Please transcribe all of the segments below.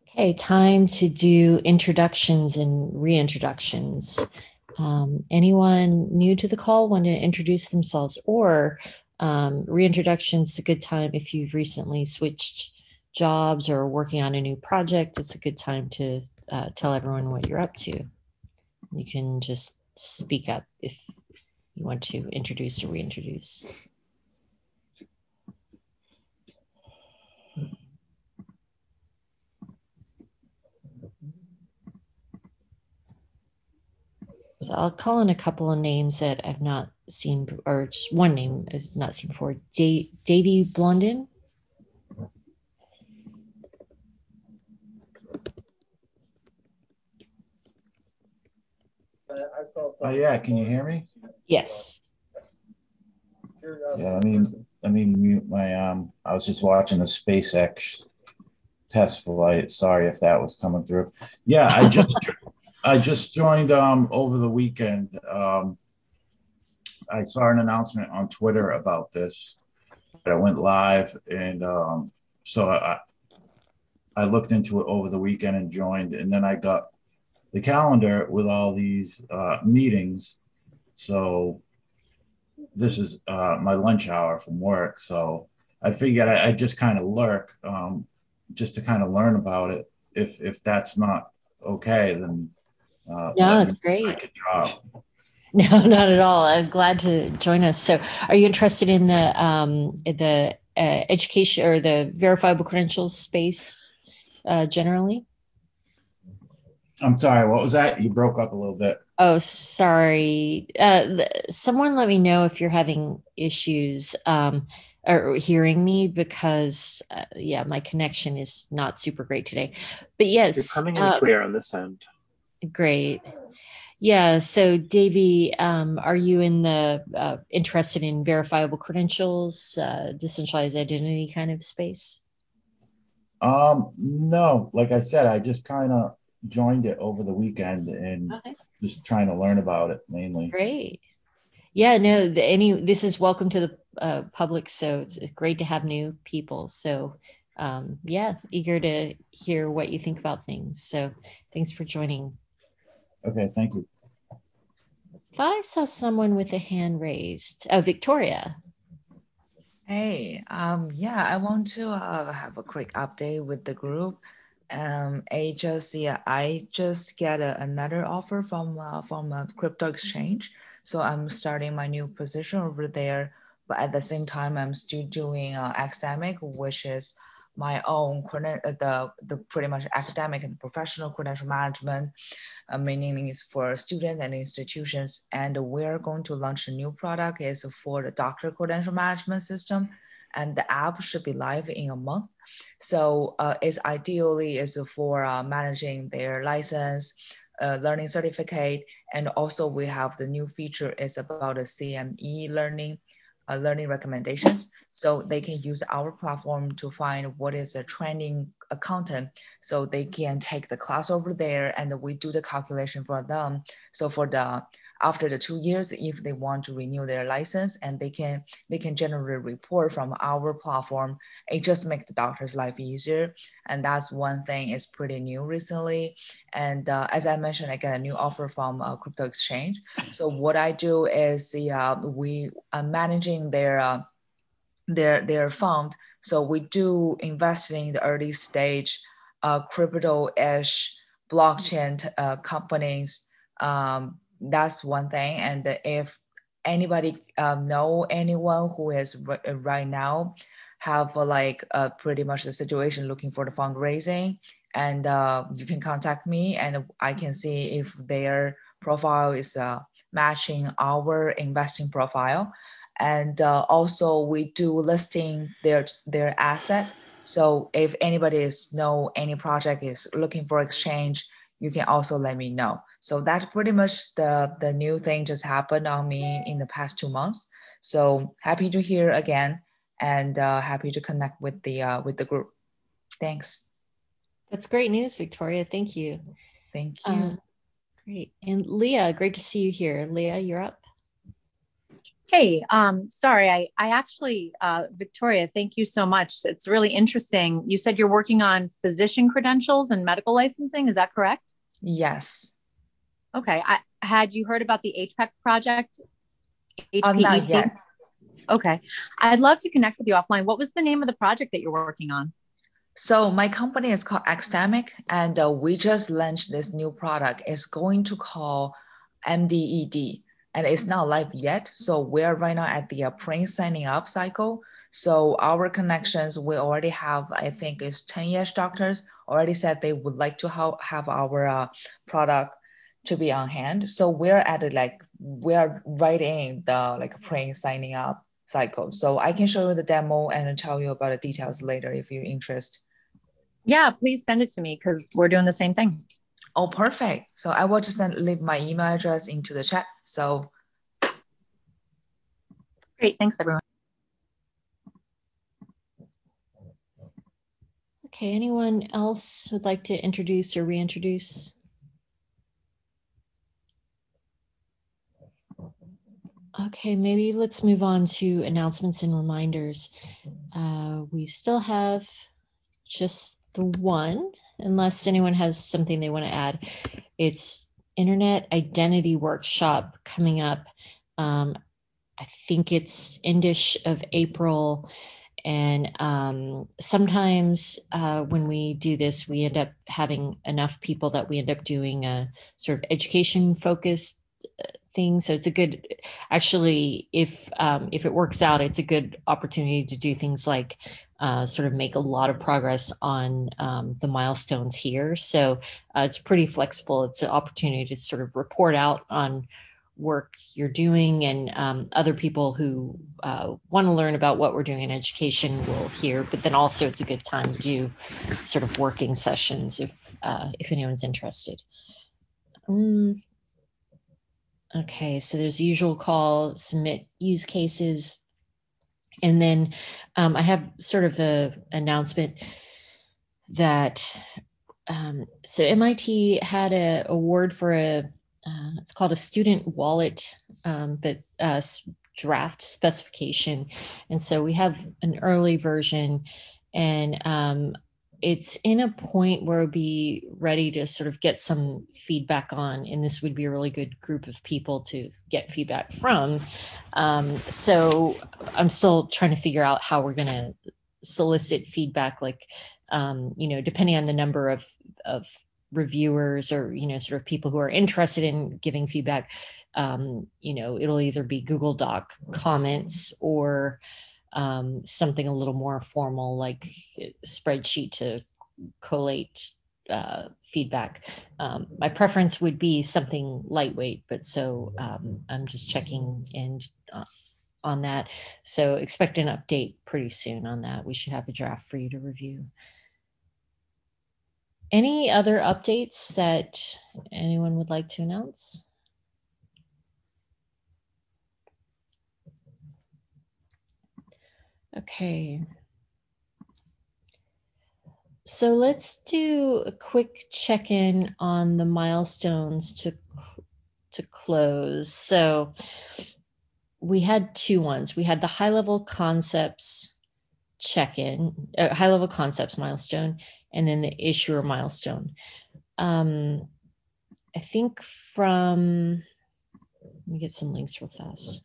Okay, time to do introductions and reintroductions. Anyone new to the call want to introduce themselves or reintroductions? A good time if you've recently switched jobs or working on a new project. It's a good time to tell everyone what you're up to. You can just speak up if you want to introduce or reintroduce. So I'll call in a couple of names that I've not seen, or just one name is not seen before. Davy Blondin. Oh yeah, can you hear me? Yes. Yeah, let me mute my I was just watching the SpaceX test flight. Sorry if that was coming through. Yeah, I just joined over the weekend. I saw an announcement on Twitter about this that went live and so I looked into it over the weekend and joined, and then I got the calendar with all these meetings. So this is my lunch hour from work. So I figured I just kind of lurk, just to kind of learn about it. If that's not okay, then No, let me it's know. I great. could drop. No, not at all. I'm glad to join us. So, are you interested in the education or the verifiable credentials space generally? I'm sorry. What was that? You broke up a little bit. Oh, sorry. Someone let me know if you're having issues or hearing me because, yeah, my connection is not super great today. But You're yes, coming in clear on this end. great. Yeah. So, Davey, are you in the interested in verifiable credentials, decentralized identity kind of space? No, like I said, I just kind of joined it over the weekend and Okay, just trying to learn about it mainly. great. Yeah, no, this is welcome to the public, so it's great to have new people. So, yeah, eager to hear what you think about things. So, thanks for joining. Okay, thank you. Thought I saw someone with a hand raised. Oh, Victoria. Hey, yeah, I want to have a quick update with the group. I just get another offer from a crypto exchange, so I'm starting my new position over there. But at the same time, I'm still doing academic, which is my own the pretty much academic and professional credential management, meaning is for students and institutions. And we're going to launch a new product is for the doctor credential management system, and the app should be live in a month. So it's ideally is for managing their license, learning certificate, and also we have the new feature is about the CME learning recommendations. So they can use our platform to find what is the trending content, so they can take the class over there and we do the calculation for them. So for the after the 2 years, if they want to renew their license, and they can generate a report from our platform, it just makes the doctor's life easier. And that's one thing is pretty new recently. And as I mentioned, I got a new offer from crypto exchange. So what I do is we are managing their fund. So we do invest in the early stage crypto-ish blockchain companies. That's one thing. And if anybody know anyone who is right now have pretty much the situation looking for the fundraising, and you can contact me and I can see if their profile is matching our investing profile. And also we do listing their asset. So if anybody is know any project is looking for exchange, you can also let me know. So that's pretty much the new thing just happened on me in the past 2 months. So happy to hear again, and happy to connect with the group. Thanks. That's great news, Victoria. Thank you. Thank you. Great. And Leah, great to see you here. Leah, you're up. Hey, sorry, I actually, Victoria, thank you so much. It's really interesting. You said you're working on physician credentials and medical licensing. Is that correct? Yes. Okay. Had you heard about the HPEC project, Not HPEC? yet. Okay. I'd love to connect with you offline. What was the name of the project that you're working on? So my company is called Academic, and we just launched this new product. It's going to call MDED, and it's not live yet. So we're right now at the pre-signing up cycle. So our connections, we already have, I think it's 10 years doctors already said they would like to have our product to be on hand. So we're at it like, we're right in the like pre-signing up cycle. So I can show you the demo and tell you about the details later if you're interested. Yeah, please send it to me because we're doing the same thing. Oh, perfect. So I will just leave my email address into the chat. So Great. Thanks, everyone. Okay, anyone else would like to introduce or reintroduce? Okay, maybe let's move on to announcements and reminders. We still have just the one, unless anyone has something they want to add. It's Internet Identity Workshop coming up. I think it's endish of April. And sometimes when we do this, we end up having enough people that we end up doing a sort of education focused thing. So it's a good, actually, if it works out, it's a good opportunity to do things like sort of make a lot of progress on the milestones here. So it's pretty flexible. It's an opportunity to sort of report out on work you're doing, and other people who want to learn about what we're doing in education will hear. But then also it's a good time to do sort of working sessions if anyone's interested. Okay, so there's the usual call, submit use cases. And then I have sort of an announcement that so MIT had an award for it's called a student wallet, but draft specification. And so we have an early version, and it's in a point where we'll be ready to sort of get some feedback on, and this would be a really good group of people to get feedback from. So I'm still trying to figure out how we're going to solicit feedback, like, depending on the number of reviewers or, sort of people who are interested in giving feedback, it'll either be Google Doc comments or something a little more formal, like a spreadsheet to collate feedback. My preference would be something lightweight, but so I'm just checking in on that. So expect an update pretty soon on that. We should have a draft for you to review. Any other updates that anyone would like to announce? Okay. So let's do a quick check-in on the milestones to close. So we had two ones. We had the high-level concepts check-in, high-level concepts milestone, and then the issuer milestone. I think let me get some links real fast.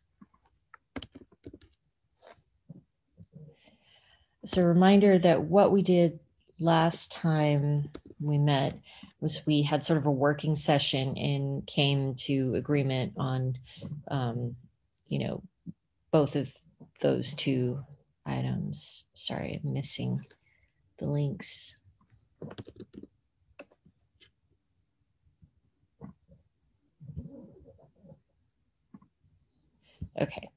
So a reminder that what we did last time we met was we had sort of a working session and came to agreement on, both of those two items. Sorry, I'm missing the links. Okay.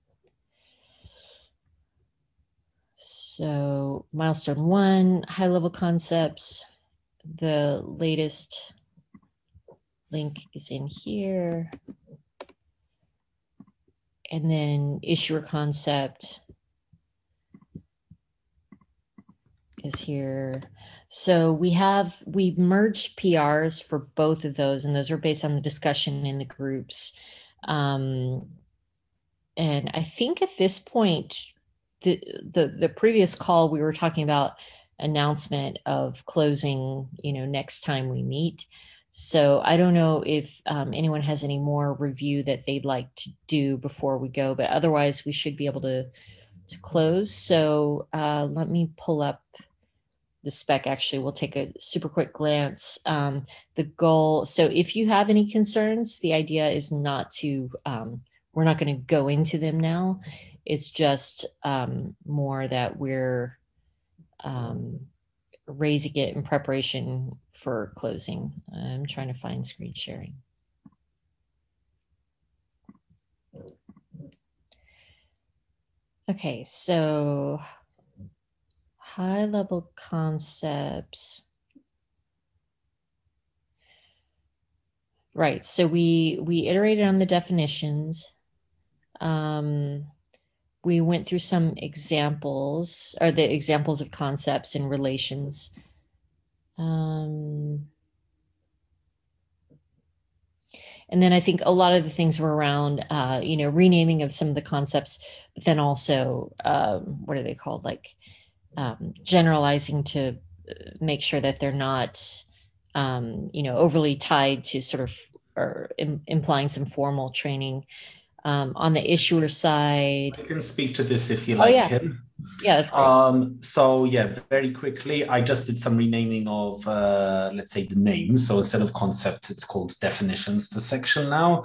So milestone 1, high-level concepts. The latest link is in here. And then issuer concept is here. So we've merged PRs for both of those, and those are based on the discussion in the groups. and I think at this point, the previous call, we were talking about announcement of closing, next time we meet. So I don't know if anyone has any more review that they'd like to do before we go, but otherwise we should be able to close. So let me pull up the spec. Actually, we'll take a super quick glance. The goal, so if you have any concerns, the idea is not to, we're not going to go into them now. It's just more that we're raising it in preparation for closing. I'm trying to find screen sharing. Okay, so high level concepts. Right, so we iterated on the definitions. We went through some examples, or the examples of concepts and relations. And then I think a lot of the things were around, renaming of some of the concepts, but then also, what are they called? Like generalizing to make sure that they're not, overly tied to sort of, or implying some formal training. On the issuer side. I can speak to this if you like, yeah. Kim. Yeah, that's great. So yeah, very quickly, I just did some renaming of, let's say, the name. So instead of concepts, it's called definitions, the section now.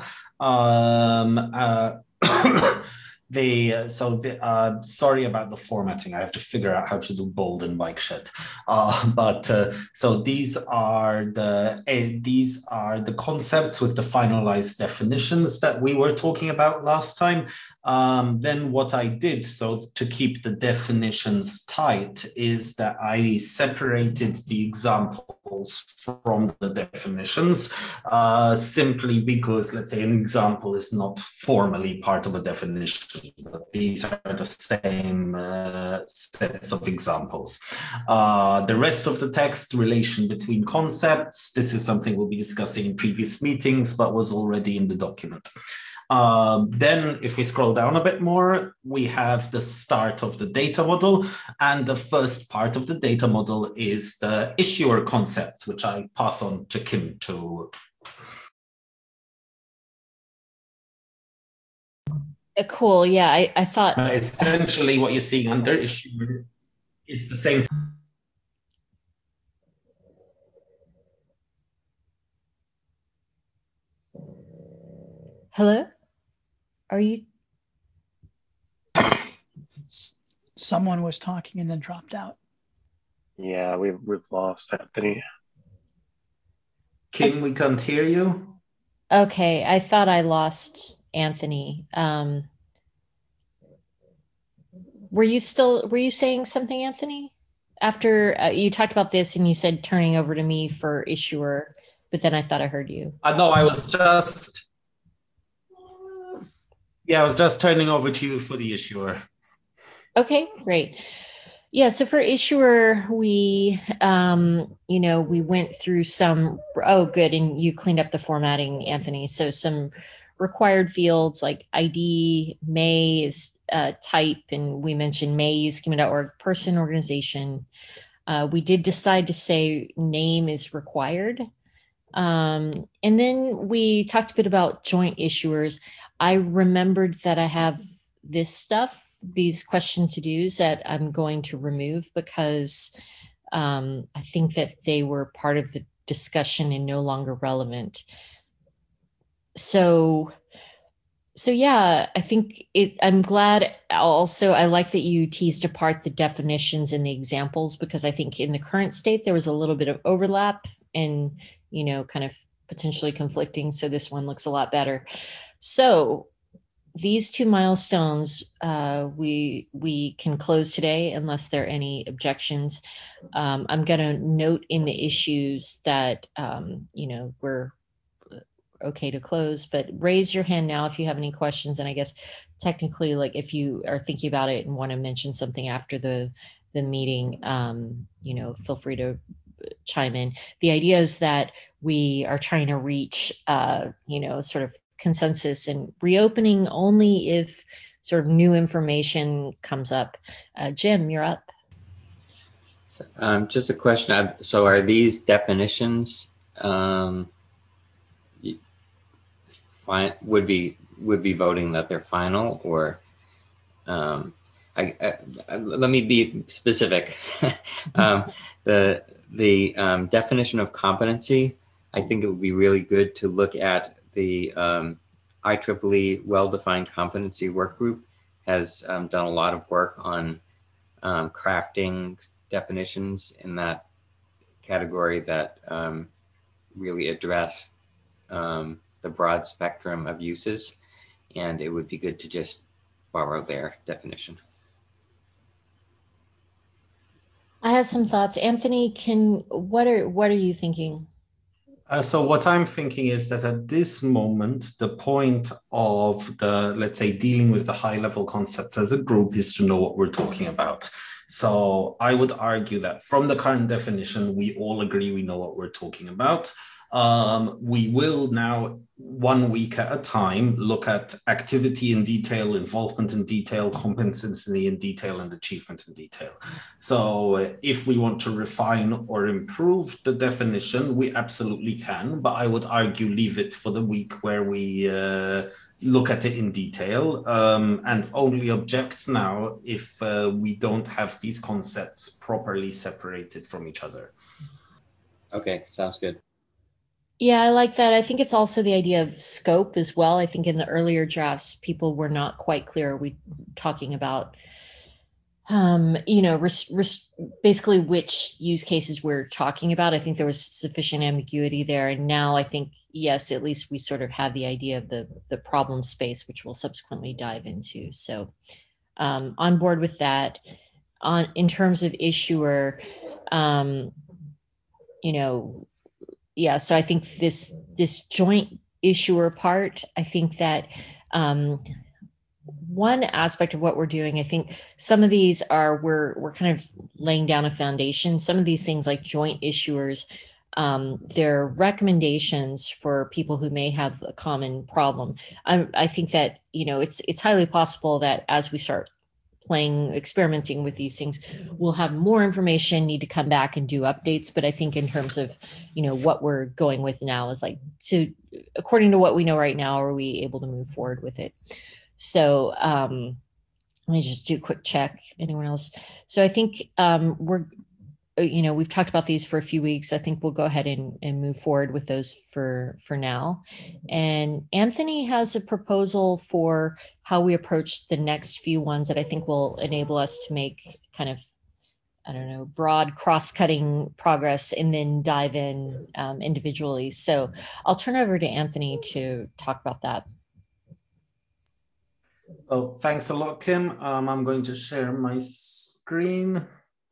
Sorry about the formatting. I have to figure out how to do bold and bike shed. So these are the concepts with the finalized definitions that we were talking about last time. Then what I did, so to keep the definitions tight, is that I separated the examples from the definitions, simply because, let's say, an example is not formally part of a definition, but these are the same sets of examples. The rest of the text, relation between concepts, this is something we'll be discussing in previous meetings, but was already in the document. Then if we scroll down a bit more, we have the start of the data model. And the first part of the data model is the issuer concept, which I pass on to Kim to. Cool. Yeah, I thought. Essentially what you're seeing under issuer is the same. Hello? Are you? Someone was talking and then dropped out. Yeah, we've lost Anthony. Kim, we can't hear you. Okay, I thought I lost Anthony. Were you saying something, Anthony? After you talked about this and you said turning over to me for issuer, but then I thought I heard you. No, I was just turning over to you for the issuer. Okay, great. Yeah, so for issuer, we went through some, good, and you cleaned up the formatting, Anthony. So some required fields like ID, may is type, and we mentioned may use schema.org, person, organization. We did decide to say name is required. And then we talked a bit about joint issuers. I remembered that I have this stuff, these question to dos that I'm going to remove because I think that they were part of the discussion and no longer relevant. So yeah, I think I'm glad also, I like that you teased apart the definitions and the examples, because I think in the current state, there was a little bit of overlap and, kind of potentially conflicting. So this one looks a lot better. So these two milestones, we can close today unless there are any objections. I'm going to note in the issues that, we're okay to close, but raise your hand now if you have any questions. And I guess technically, like if you are thinking about it and want to mention something after the meeting, feel free to chime in. The idea is that we are trying to reach, sort of consensus and reopening only if sort of new information comes up. Jim, you're up. So, just a question. So are these definitions would be voting that they're final, or let me be specific. The definition of competency, I think it would be really good to look at the IEEE Well-Defined Competency Work Group has done a lot of work on crafting definitions in that category that really address the broad spectrum of uses, and it would be good to just borrow their definition. I have some thoughts. Anthony, what are you thinking? So what I'm thinking is that at this moment, the point of let's say, dealing with the high level concepts as a group is to know what we're talking about. So I would argue that from the current definition, we all agree we know what we're talking about. We will now, 1 week at a time, look at activity in detail, involvement in detail, competency in detail, and achievement in detail. So if we want to refine or improve the definition, we absolutely can, but I would argue leave it for the week where we look at it in detail, and only object now if we don't have these concepts properly separated from each other. Okay, sounds good. Yeah, I like that. I think it's also the idea of scope as well. I think in the earlier drafts, people were not quite clear. Are we talking about, basically which use cases we're talking about? I think there was sufficient ambiguity there. And now I think, yes, at least we sort of have the idea of the problem space, which we'll subsequently dive into. So on board with that. In terms of issuer, yeah, so I think this joint issuer part, I think that one aspect of what we're doing, I think some of these are, we're kind of laying down a foundation. Some of these things like joint issuers, they're recommendations for people who may have a common problem. I think that, it's highly possible that as we start experimenting with these things, we'll have more information, need to come back and do updates. But I think in terms of, what we're going with now is according to what we know right now, are we able to move forward with it? So let me just do a quick check. Anyone else? So I think we've talked about these for a few weeks. I think we'll go ahead and move forward with those for now. And Anthony has a proposal for how we approach the next few ones that I think will enable us to make kind of, broad cross-cutting progress and then dive in individually. So I'll turn over to Anthony to talk about that. Oh, thanks a lot, Kim. I'm going to share my screen.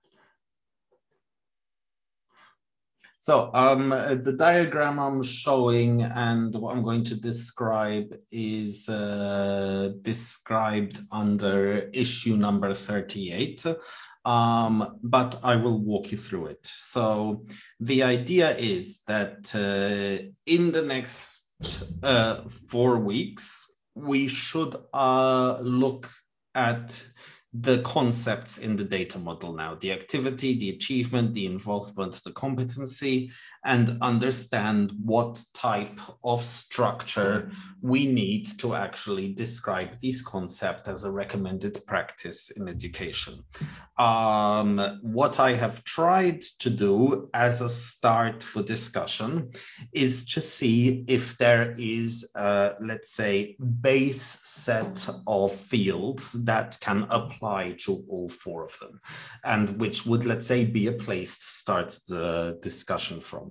So the diagram I'm showing and what I'm going to describe is described under issue number 38, but I will walk you through it. So the idea is that in the next 4 weeks, we should look at the concepts in the data model now, the activity, the achievement, the involvement, the competency, and understand what type of structure we need to actually describe these concepts as a recommended practice in education. What I have tried to do as a start for discussion is to see if there is, let's say, base set of fields that can apply to all 4 of them, and which would, let's say, be a place to start the discussion from.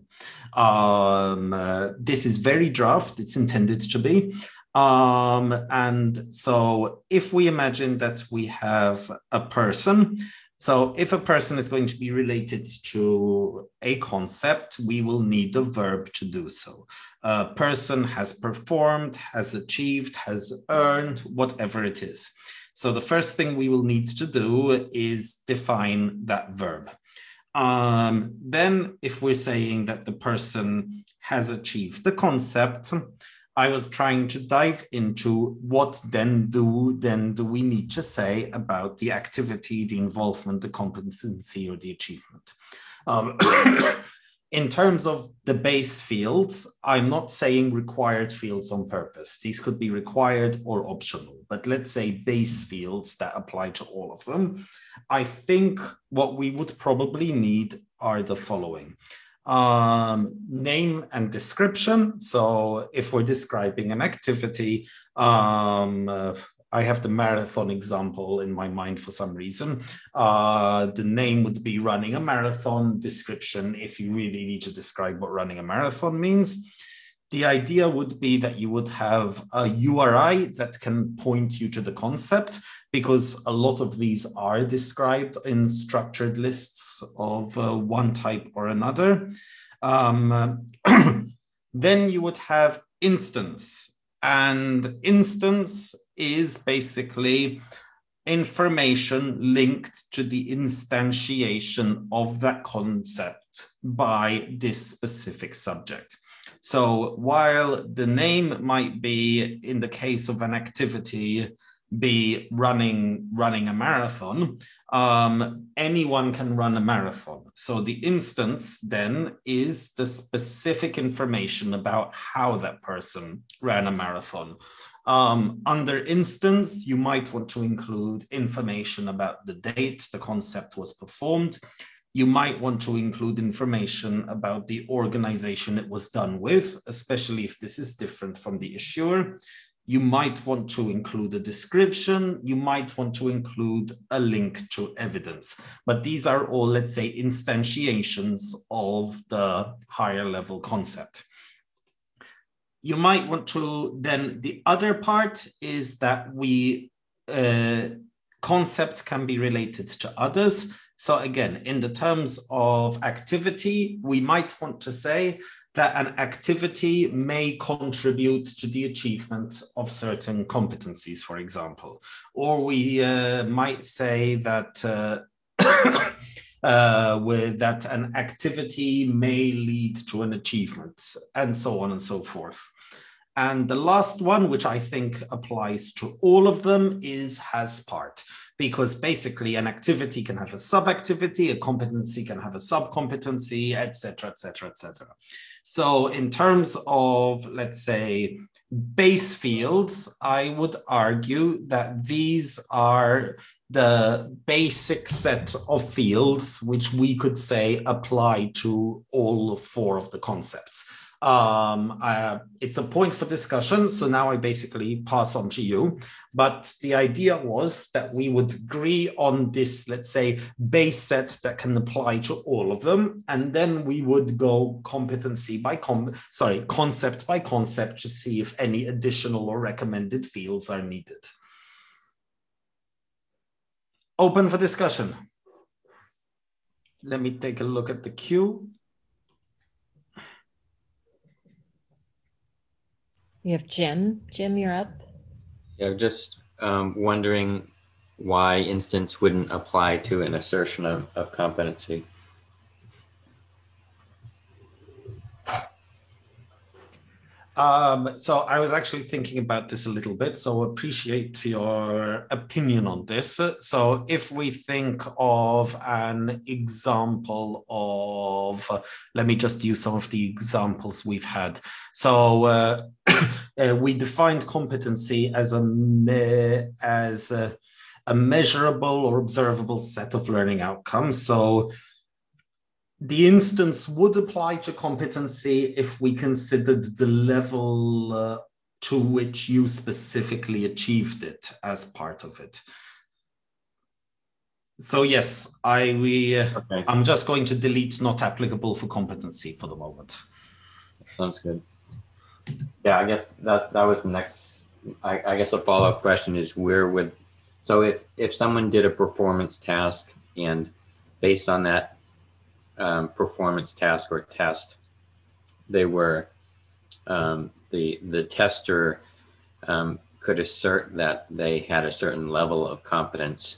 This is very draft, it's intended to be. And so if we imagine that we have a person, so if a person is going to be related to a concept, we will need a verb to do so. A person has performed, has achieved, has earned, whatever it is. So the first thing we will need to do is define that verb. Then if we're saying that the person has achieved the concept, I was trying to dive into what then do we need to say about the activity, the involvement, the competency, or the achievement. In terms of the base fields, I'm not saying required fields on purpose. These could be required or optional, but let's say base fields that apply to all of them. I think what we would probably need are the following. Name and description. So if we're describing an activity, I have the marathon example in my mind for some reason. The name would be running a marathon. Description, if you really need to describe what running a marathon means. The idea would be that you would have a URI that can point you to the concept, because a lot of these are described in structured lists of one type or another. Then you would have instance, and instance is basically information linked to the instantiation of that concept by this specific subject. So while the name might be, in the case of an activity, be running a marathon, anyone can run a marathon. So the instance then is the specific information about how that person ran a marathon. Under instance, you might want to include information about the date the concept was performed. You might want to include information about the organization it was done with, especially if this is different from the issuer. You might want to include a description. You might want to include a link to evidence. But these are all, let's say, instantiations of the higher level concept. You might want to, then the other part is that concepts can be related to others. So again, in the terms of activity, we might want to say that an activity may contribute to the achievement of certain competencies, for example. Or we might say that that an activity may lead to an achievement, and so on and so forth. And the last one, which I think applies to all of them, is has part. Because basically an activity can have a sub-activity, a competency can have a sub-competency, etc., etc., etc. So in terms of, let's say, base fields, I would argue that these are the basic set of fields which we could say apply to all four of the concepts. It's a point for discussion, so now I basically pass on to you. But the idea was that we would agree on this, let's say, base set that can apply to all of them, and then we would go concept by concept to see if any additional or recommended fields are needed. Open for discussion. Let me take a look at the queue. We have Jim. Jim, you're up. Yeah, just wondering why instance wouldn't apply to an assertion of competency. So I was actually thinking about this a little bit, so appreciate your opinion on this. So if we think of an example of, let me just use some of the examples we've had. So we defined competency as a measurable or observable set of learning outcomes. So the instance would apply to competency if we considered the level to which you specifically achieved it as part of it. So yes, I'm just going to delete not applicable for competency for the moment. Sounds good. Yeah, I guess that was the next. I guess a follow-up question is so if someone did a performance task and based on that performance task or test, they were the tester could assert that they had a certain level of competence.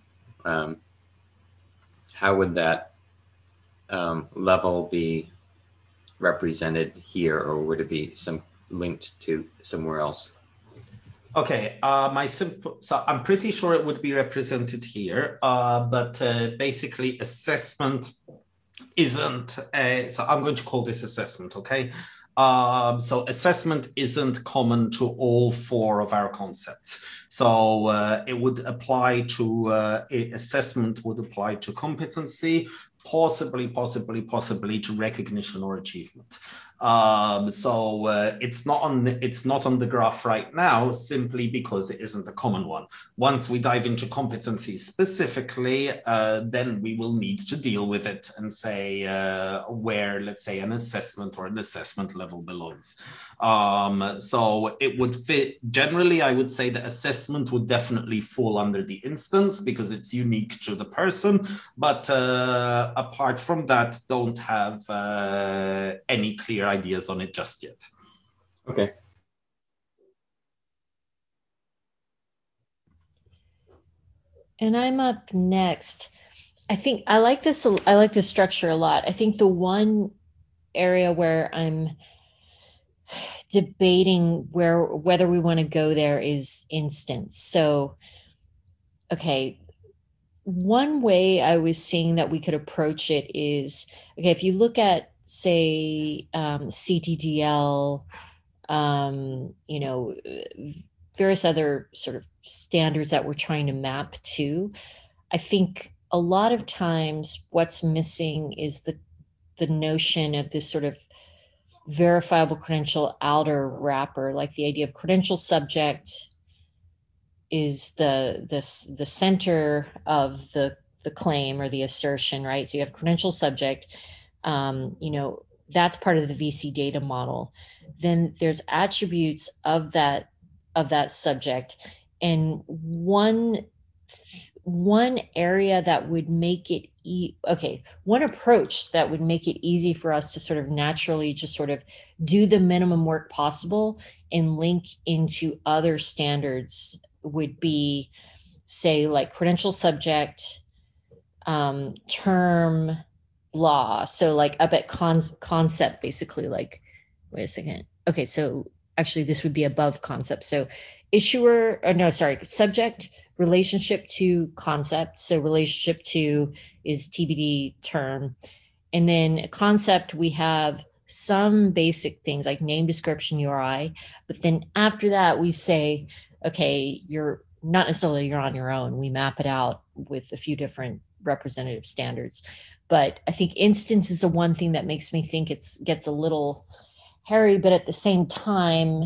How would that level be represented here, or would it be some linked to somewhere else. Okay, so I'm pretty sure it would be represented here, but basically assessment isn't, so I'm going to call this assessment, okay? So assessment isn't common to all 4 of our concepts. So it would apply to, assessment would apply to competency, possibly to recognition or achievement. So it's not on the graph right now, simply because it isn't a common one. Once we dive into competency specifically, then we will need to deal with it and say where, let's say, an assessment or an assessment level belongs. So it would fit. Generally, I would say that assessment would definitely fall under the instance because it's unique to the person. But apart from that, don't have any clear ideas on it just yet. Okay. And I'm up next. I think I like this. I like this structure a lot. I think the one area where I'm debating whether we want to go there is instance. So, okay, one way I was seeing that we could approach it is, okay, if you look at, say, CTDL, you know, various other sort of standards that we're trying to map to, I think a lot of times what's missing is the notion of this sort of verifiable credential outer wrapper, like the idea of credential subject is the center of the claim or the assertion, right? So you have credential subject, you know, that's part of the VC data model. Then there's attributes of that subject, and one area that would make it one approach that would make it easy for us to sort of naturally just sort of do the minimum work possible and link into other standards would be, say, like credential subject, term, blah. So like up at concept, basically, like, wait a second. Okay, so actually this would be above concept. So issuer, or no, sorry, subject, relationship to concept. So relationship to is TBD term. And then concept, we have some basic things like name, description, URI. But then after that, we say, okay, you're not necessarily you're on your own. We map it out with a few different representative standards. But I think instance is the one thing that makes me think gets a little hairy, but at the same time,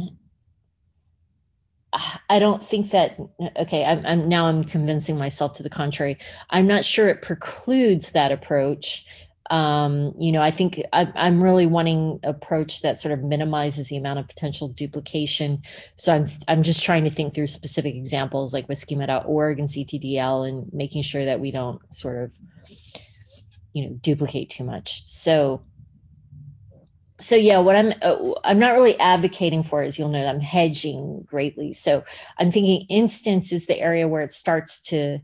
I don't think that, okay, I'm convincing myself to the contrary. I'm not sure it precludes that approach. You know, I think I'm really wanting an approach that sort of minimizes the amount of potential duplication. So I'm just trying to think through specific examples like with schema.org and CTDL and making sure that we don't sort of, you know, duplicate too much. So yeah, what I'm not really advocating for, as you'll note, I'm hedging greatly. So I'm thinking instance is the area where it starts to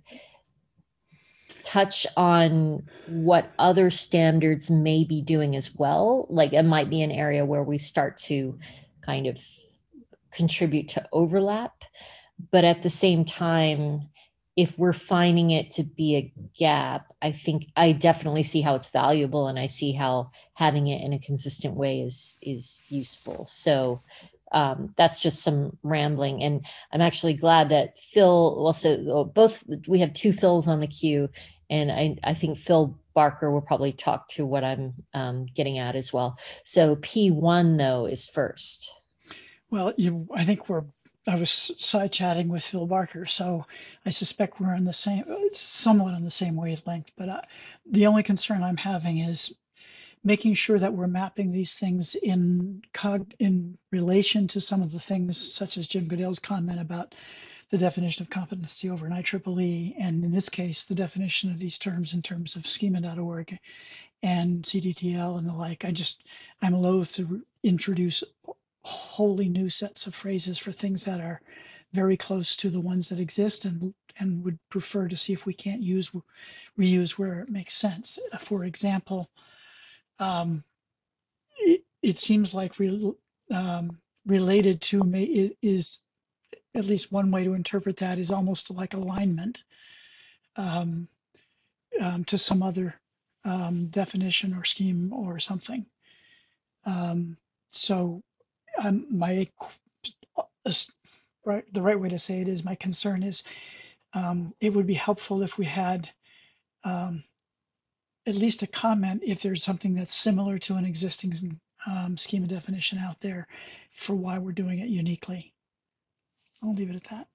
touch on what other standards may be doing as well. Like it might be an area where we start to kind of contribute to overlap. But at the same time, if we're finding it to be a gap, I think I definitely see how it's valuable, and I see how having it in a consistent way is useful. So that's just some rambling, and I'm actually glad that Phil also both we have 2 Phils on the queue, and I think Phil Barker will probably talk to what I'm getting at as well. So P1 though is first. Well, I was side chatting with Phil Barker, so I suspect we're on the same, somewhat on the same wavelength. But the only concern I'm having is making sure that we're mapping these things in relation to some of the things, such as Jim Goodale's comment about the definition of competency over an IEEE, and in this case, the definition of these terms in terms of schema.org and CDTL and the like. I'm loath to introduce wholly new sets of phrases for things that are very close to the ones that exist, and would prefer to see if we can't reuse where it makes sense. For example, it seems like related to is at least one way to interpret that is almost like alignment to some other definition or scheme or something. So the right way to say it is, my concern is it would be helpful if we had at least a comment if there's something that's similar to an existing schema definition out there for why we're doing it uniquely. I'll leave it at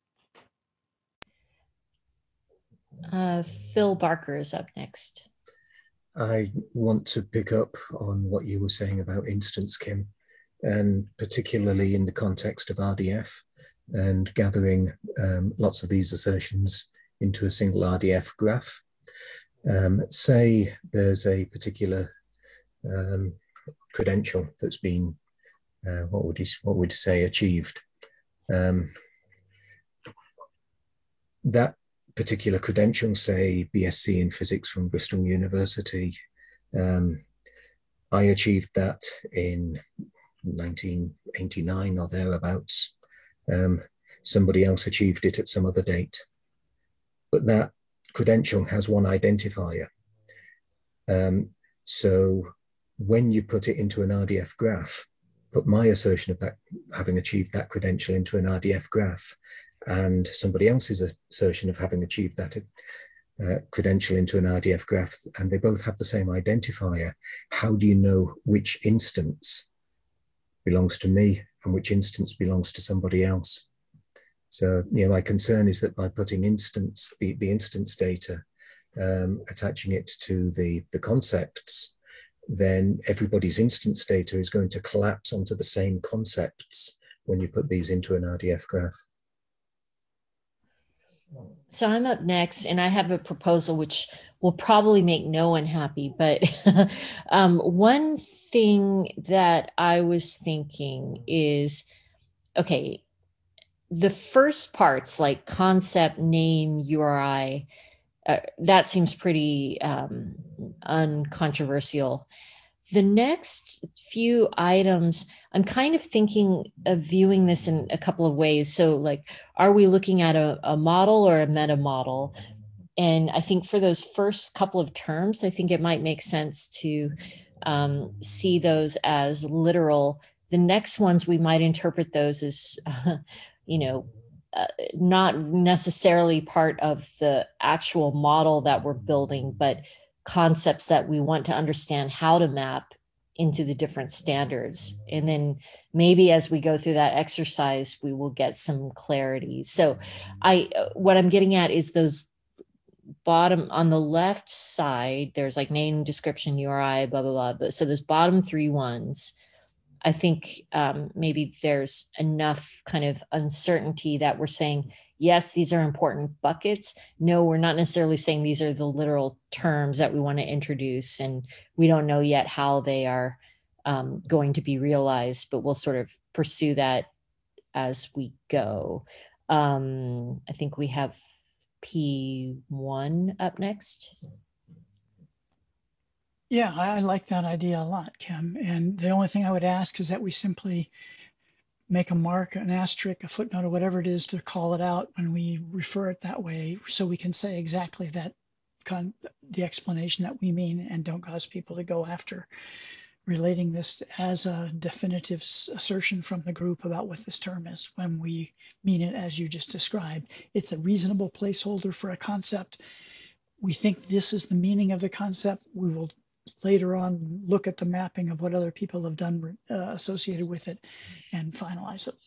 that. Phil Barker is up next. I want to pick up on what you were saying about instance, Kim, and particularly in the context of RDF and gathering lots of these assertions into a single RDF graph. Say there's a particular credential that's been, what would you say, achieved. That particular credential, say BSc in physics from Bristol University, I achieved that in 1989 or thereabouts. Somebody else achieved it at some other date. But that credential has one identifier. So when you put it into an RDF graph, put my assertion of that having achieved that credential into an RDF graph and somebody else's assertion of having achieved that credential into an RDF graph, and they both have the same identifier, how do you know which instance belongs to me and which instance belongs to somebody else? So, my concern is that by putting the instance data, attaching it to the concepts, then everybody's instance data is going to collapse onto the same concepts when you put these into an RDF graph. So I'm up next, and I have a proposal which will probably make no one happy. But one thing that I was thinking is, okay, the first parts like concept, name, URI, that seems pretty uncontroversial. The next few items, I'm kind of thinking of viewing this in a couple of ways. So like, are we looking at a model or a meta model? And I think for those first couple of terms, I think it might make sense to see those as literal. The next ones, we might interpret those as, not necessarily part of the actual model that we're building, but concepts that we want to understand how to map into the different standards. And then maybe as we go through that exercise, we will get some clarity. So what I'm getting at is those bottom on the left side, there's like name, description, URI, blah, blah, blah. So those bottom three ones, I think maybe there's enough kind of uncertainty that we're saying, yes, these are important buckets. No, we're not necessarily saying these are the literal terms that we want to introduce, and we don't know yet how they are going to be realized, but we'll sort of pursue that as we go. I think we have P1 up next. Yeah, I like that idea a lot, Kim. And the only thing I would ask is that we simply make a mark, an asterisk, a footnote, or whatever it is to call it out when we refer it that way, so we can say exactly that, the explanation that we mean, and don't cause people to go after relating this as a definitive assertion from the group about what this term is when we mean it as you just described. It's a reasonable placeholder for a concept. We think this is the meaning of the concept. We will later on look at the mapping of what other people have done associated with it and finalize it.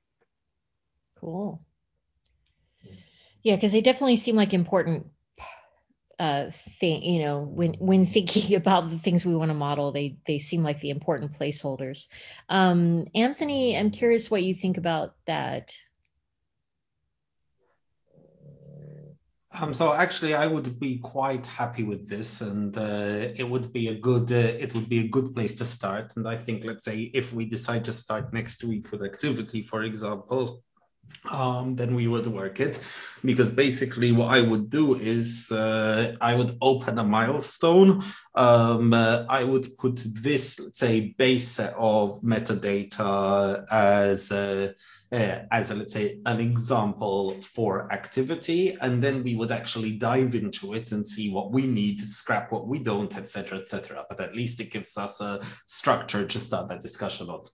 Cool. Yeah, because they definitely seem like important thing, when thinking about the things we want to model, they seem like the important placeholders. Anthony, I'm curious what you think about that. So actually, I would be quite happy with this, and it would be a good place to start. And I think, let's say, if we decide to start next week with activity, for example, then we would work it, because basically what I would do is I would open a milestone. I would put this, let's say, base set of metadata as let's say, an example for activity, and then we would actually dive into it and see what we need, scrap what we don't, etc., etc. But at least it gives us a structure to start that discussion on.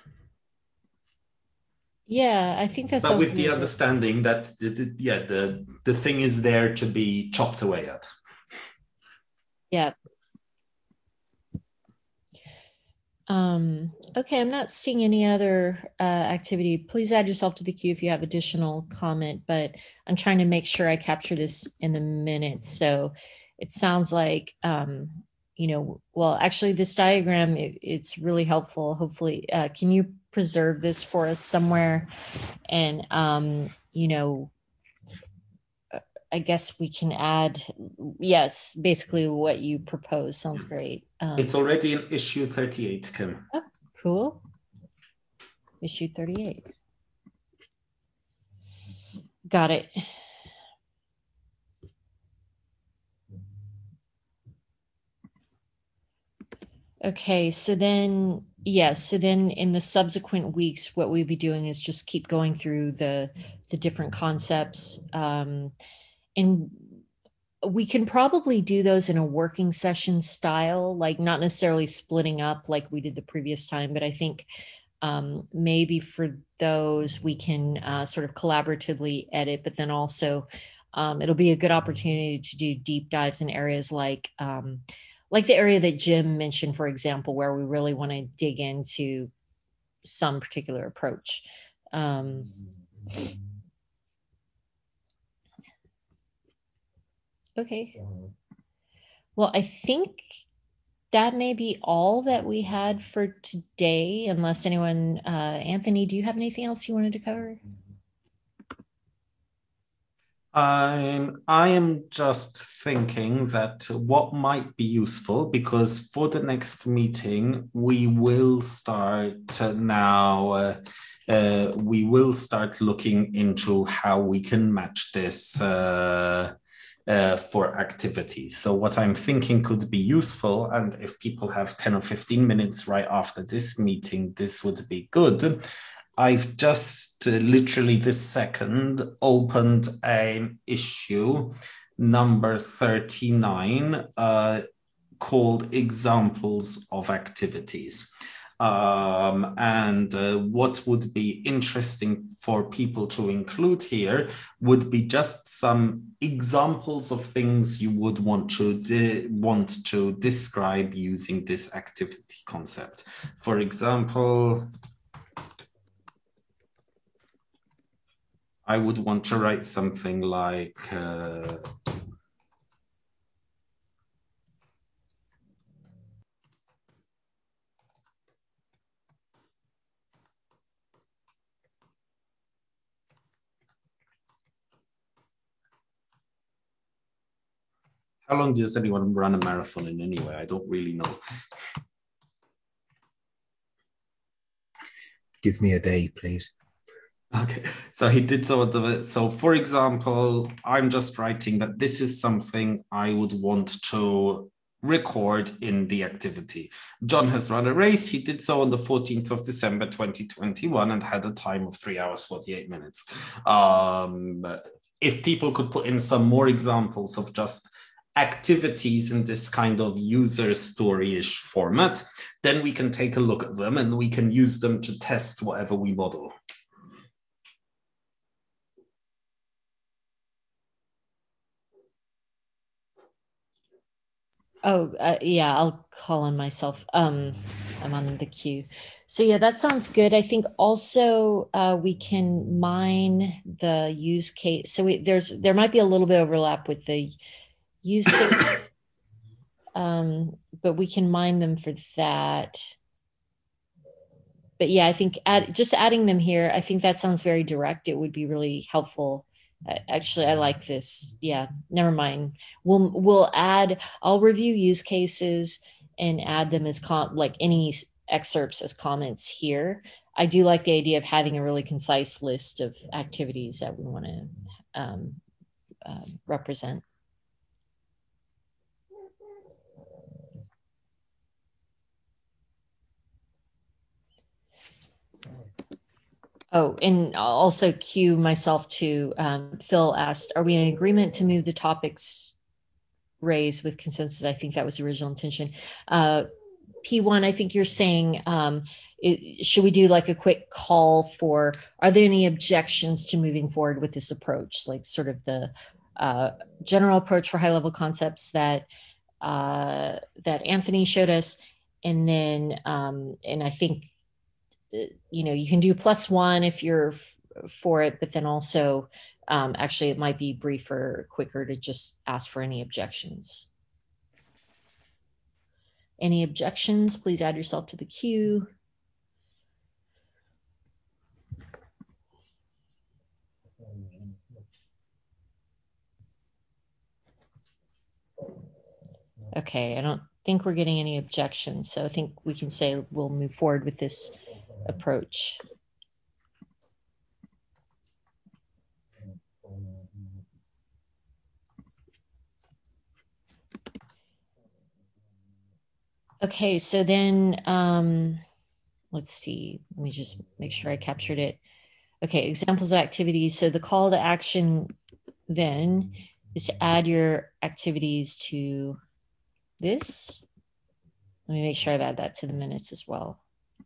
Yeah, I think that's. But with the understanding that the thing is there to be chopped away at. Yeah. Okay, I'm not seeing any other activity. Please add yourself to the queue if you have additional comment, but I'm trying to make sure I capture this in the minutes. So it sounds like, you know, well, actually this diagram, it's really helpful. Hopefully, can you preserve this for us somewhere? And, you know, I guess we can add, yes, basically what you propose sounds great. It's already in issue 38, Kim. Oh, cool. Issue 38. Got it. Okay, so then, yes, so then in the subsequent weeks, what we'd be doing is just keep going through the different concepts. And we can probably do those in a working session style, like not necessarily splitting up like we did the previous time, but I think maybe for those we can sort of collaboratively edit, but then also it'll be a good opportunity to do deep dives in areas like the area that Jim mentioned, for example, where we really want to dig into some particular approach. Okay. Well, I think that may be all that we had for today, unless anyone, Anthony, do you have anything else you wanted to cover? I am just thinking that what might be useful, because for the next meeting, we will start now, we will start looking into how we can match this for activities. So what I'm thinking could be useful, and if people have 10 or 15 minutes right after this meeting, this would be good. I've just literally this second opened an issue number 39 called Examples of Activities. What would be interesting for people to include here would be just some examples of things you would want to describe using this activity concept. For example, I would want to write something like how long does anyone run a marathon in anyway? I don't really know. Give me a day, please. Okay, so he did sort of it. So for example, I'm just writing that this is something I would want to record in the activity. John has run a race. He did so on the 14th of December, 2021 and had a time of 3 hours, 48 minutes. If people could put in some more examples of just activities in this kind of user story-ish format, then we can take a look at them and we can use them to test whatever we model. Oh, yeah, I'll call on myself. I'm on the queue. So yeah, that sounds good. I think also we can mine the use case. So there might be a little bit of overlap with the use case, but we can mine them for that. But yeah, I think just adding them here, I think that sounds very direct. It would be really helpful. Actually, I like this. Yeah, never mind. We'll add, I'll review use cases and add them as like any excerpts as comments here. I do like the idea of having a really concise list of activities that we want to represent. Oh, and I'll also cue myself to Phil asked, are we in agreement to move the topics raised with consensus? I think that was the original intention. P1, I think you're saying, should we do like a quick call for, are there any objections to moving forward with this approach? Like sort of the general approach for high level concepts that Anthony showed us. And then, and I think, you can do +1 if you're for it, but then also actually it might be briefer, quicker to just ask for any objections. Any objections, please add yourself to the queue. Okay, I don't think we're getting any objections, so I think we can say we'll move forward with this approach. Okay, so then let's see, let me just make sure I captured it. Okay, examples of activities. So the call to action then is to add your activities to this. Let me make sure I've added that to the minutes as well.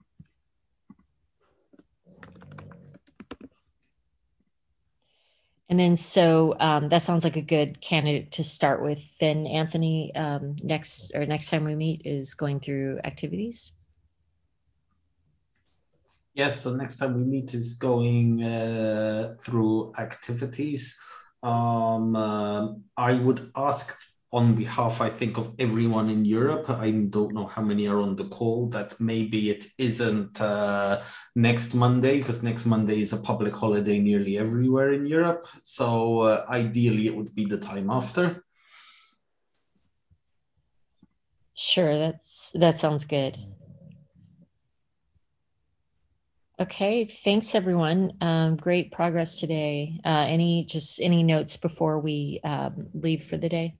And then, so that sounds like a good candidate to start with. Then Anthony, next time we meet is going through activities. Yes, so next time we meet is going through activities. I would ask on behalf, I think, of everyone in Europe, I don't know how many are on the call, that maybe it isn't next Monday, because next Monday is a public holiday nearly everywhere in Europe. So ideally, it would be the time after. Sure, that sounds good. Okay, thanks everyone. Great progress today. Any notes before we leave for the day?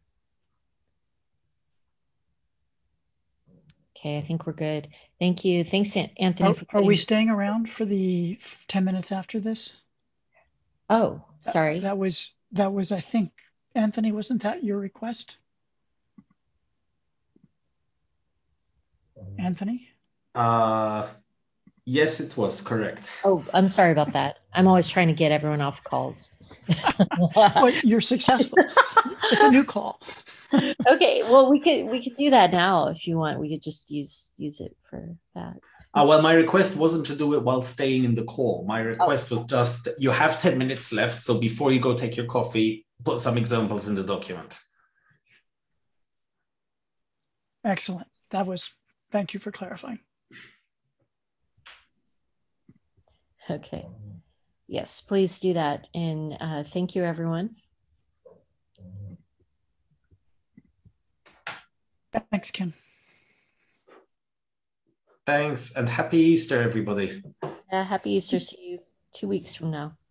Okay, I think we're good. Thank you. Thanks, Anthony. Are we staying around for the 10 minutes after this? Oh, sorry. That was, I think, Anthony, wasn't that your request? Anthony? Yes, it was correct. Oh, I'm sorry about that. I'm always trying to get everyone off calls. Well, you're successful. It's a new call. Okay, well, we could do that now if you want. We could just use it for that. Well, my request wasn't to do it while staying in the call. My request was just, you have 10 minutes left, so before you go take your coffee, put some examples in the document. Excellent. Thank you for clarifying. Okay. Yes, please do that. And thank you, everyone. Thanks, Kim. Thanks, and happy Easter, everybody. Happy Easter. See you 2 weeks from now.